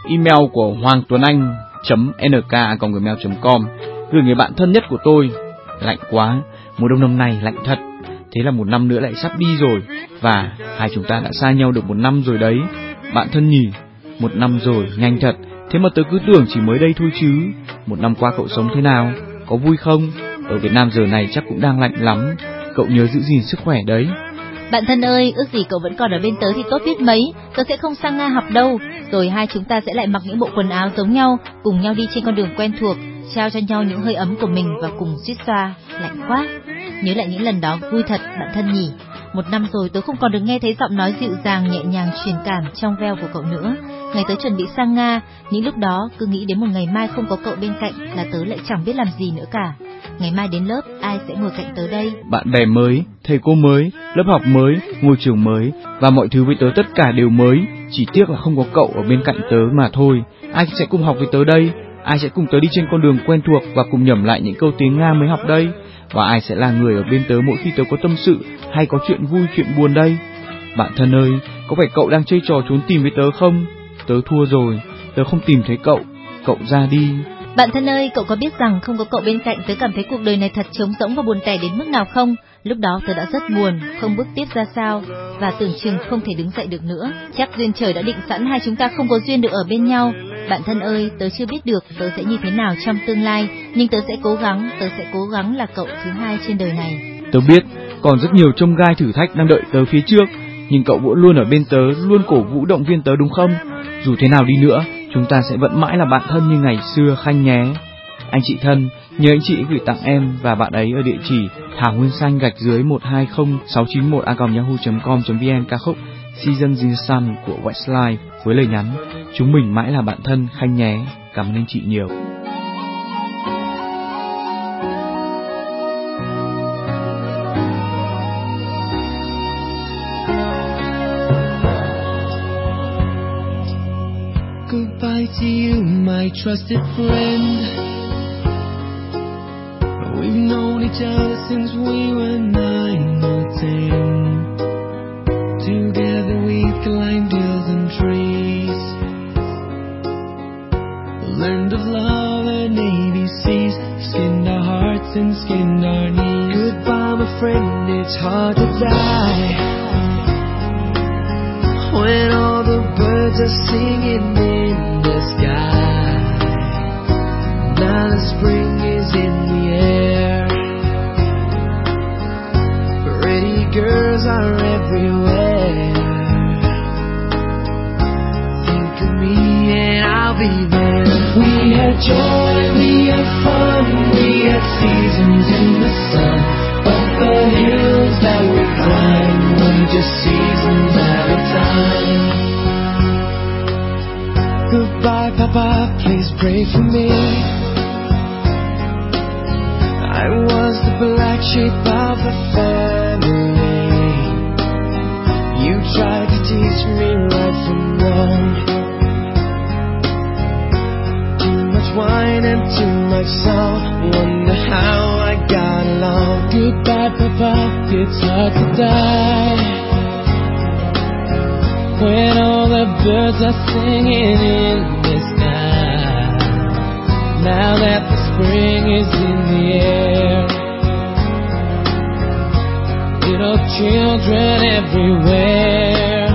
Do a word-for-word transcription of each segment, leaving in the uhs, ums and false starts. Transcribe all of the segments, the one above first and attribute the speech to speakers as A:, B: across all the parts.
A: email của hoàng tuấn anh chấm n k a còng gmail chấm com. Gửi người bạn thân nhất của tôi. Lạnh quá, mùa đông năm nay lạnh thật. Thế là một năm nữa lại sắp đi rồi, và hai chúng ta đã xa nhau được một năm rồi đấy. Bạn thân nhỉ, một năm rồi, nhanh thật. Thế mà tớ cứ tưởng chỉ mới đây thôi chứ. Một năm qua cậu sống thế nào? Có vui không? Ở Việt Nam giờ này chắc cũng đang lạnh lắm. Cậu nhớ giữ gìn sức khỏe đấy.
B: Bạn thân ơi, ước gì cậu vẫn còn ở bên tớ thì tốt biết mấy. Tớ sẽ không sang Nga học đâu. Rồi hai chúng ta sẽ lại mặc những bộ quần áo giống nhau, cùng nhau đi trên con đường quen thuộc, trao cho nhau những hơi ấm của mình và cùng suýt xoa. Lạnh quá. Nhớ lại những lần đó vui thật, bạn thân nhỉ. Một năm rồi tớ không còn được nghe thấy giọng nói dịu dàng nhẹ nhàng truyền cảm trong veo của cậu nữa. Ngày tớ chuẩn bị sang Nga, những lúc đó cứ nghĩ đến một ngày mai không có cậu bên cạnh là tớ lại chẳng biết làm gì nữa cả. Ngày mai đến lớp ai sẽ ngồi cạnh tớ đây?
A: Bạn bè mới, thầy cô mới, lớp học mới, ngôi trường mới, và mọi thứ với tớ tất cả đều mới. Chỉ tiếc là không có cậu ở bên cạnh tớ mà thôi. Ai sẽ cùng học với tớ đây? Ai sẽ cùng tớ đi trên con đường quen thuộc và cùng nhẩm lại những câu tiếng Nga mới học đây? Và ai sẽ là người ở bên tớ mỗi khi tớ có tâm sự hay có chuyện vui chuyện buồn đây? Bạn thân ơi, có phải cậu đang chơi trò trốn tìm với tớ không? Tớ thua rồi, tớ không tìm thấy cậu, cậu ra đi.
B: Bạn thân ơi, cậu có biết rằng không có cậu bên cạnh tớ cảm thấy cuộc đời này thật trống rỗng và buồn tẻ đến mức nào không? Lúc đó tớ đã rất buồn, không bước tiếp ra sao, và tưởng chừng không thể đứng dậy được nữa. Chắc duyên trời đã định sẵn hai chúng ta không có duyên được ở bên nhau. Bạn thân ơi, tớ chưa biết được tớ sẽ như thế nào trong tương lai, nhưng tớ sẽ cố gắng, tớ sẽ cố gắng là cậu thứ hai trên đời này.
A: Tớ biết, còn rất nhiều chông gai thử thách đang đợi tớ phía trước, nhưng cậu vẫn luôn ở bên tớ, luôn cổ vũ động viên tớ đúng không? Dù thế nào đi nữa, chúng ta sẽ vẫn mãi là bạn thân như ngày xưa Khanh nhé. Anh chị thân, nhớ anh chị gửi tặng em và bạn ấy ở địa chỉ thảo nguyên xanh gạch dưới một hai không sáu chín một a còng yahoo chấm com chấm vn ca khúc Seasons in the Sun của Westlife với lời nhắn chúng mình mãi là bạn thân Khanh nhé. Cảm ơn anh chị nhiều.
C: Goodbye to you, my trusted friend. We've known each other since we were nine or ten. Together we've climbed hills and trees, learned of love and A B Cs, skinned our hearts and skinned our knees. Goodbye, my friend, it's hard to die when all the birds are singing in the sky. Now the spring is in the air, pretty girls are everywhere. Think of me and I'll be there. We had joy, we had fun, we had seasons in the sun, but the hills that we climbed were just seasons at a time. Goodbye, Papa, please pray for me. I was the black sheep of the family. You tried to teach me right from wrong. Too much wine and too much song, wonder how I got along. Goodbye, Papa, it's hard to die when all the birds are singing in the sky. Now that the spring is in the air, little children everywhere.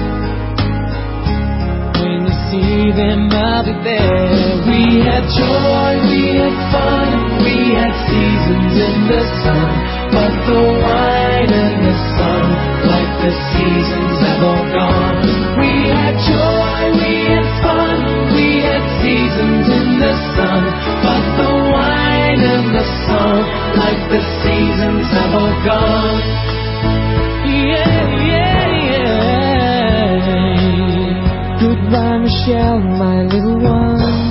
C: When you see them, I'll be there. We had joy, we had fun, we had seasons in the sun, but the wine and the sun, like the seasons have all gone. We had joy, we had fun, we had seasons in the sun, but the wine and the sun, like the seasons have all gone. Yeah, yeah, yeah. Goodbye, Michelle, my little one.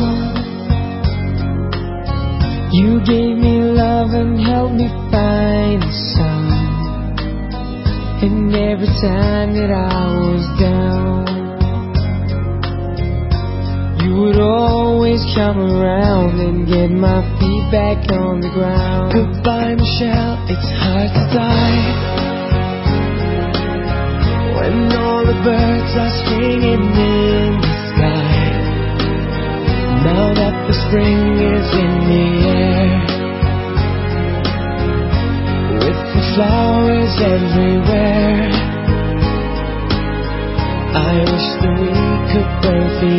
C: You gave me love and helped me find the sun. And every time that I was down, you would always come around and get my feet back on the ground. Goodbye, Michelle, it's hard to die when all the birds are singing in the sky. spring is in the air, with the flowers everywhere. I wish that we could both be